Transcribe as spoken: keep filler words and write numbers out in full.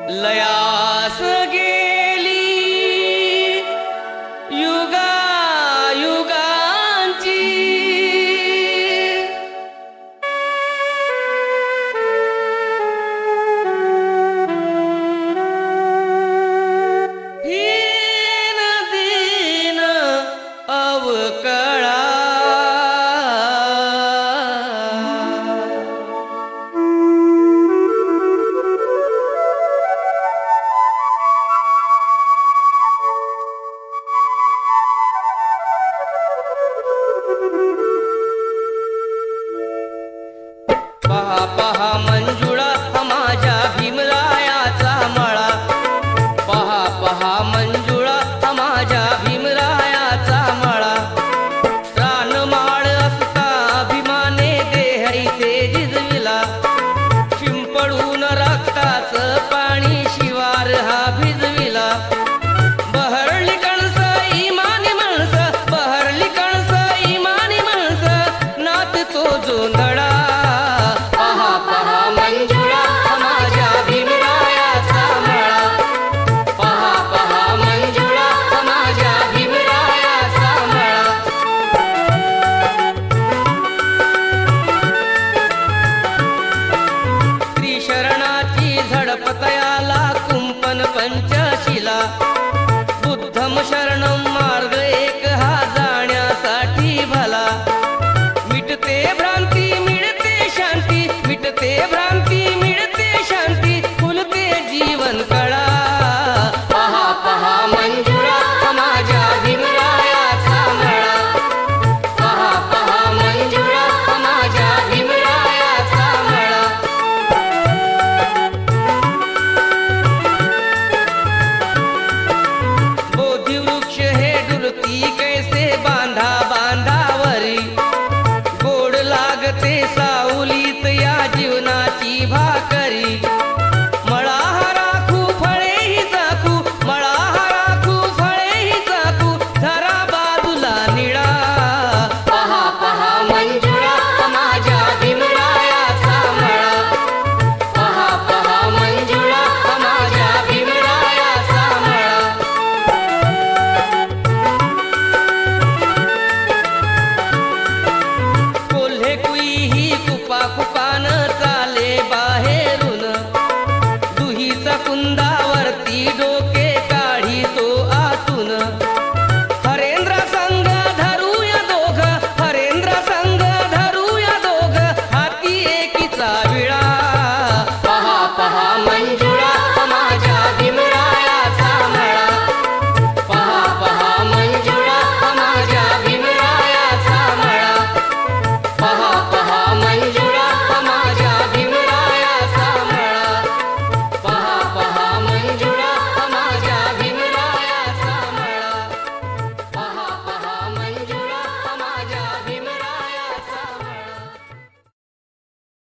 लयास गेली युगा युगांची हीन दीन अवकळा पहा पहा मंजुळा माझ्या भीमरायाचा मळा पहा पहा मंजुळा माझ्या भीमरायाचा मळा प्राणमाळ असता अभिमाने देह इथे जिजविला शिंपडून रक्ताचं पाणी शिवार हा भिजविला बहरली कणस इमानी माणस बहरली कणस इमानी माणस नात तो जोंधळा झडपतयाला कुंपन पंचशिला बुद्धम शरणम मार्ग एक हा जाण्यासाठी भला मिटते भ्रांती मिळते शांती मिटते भ्रांती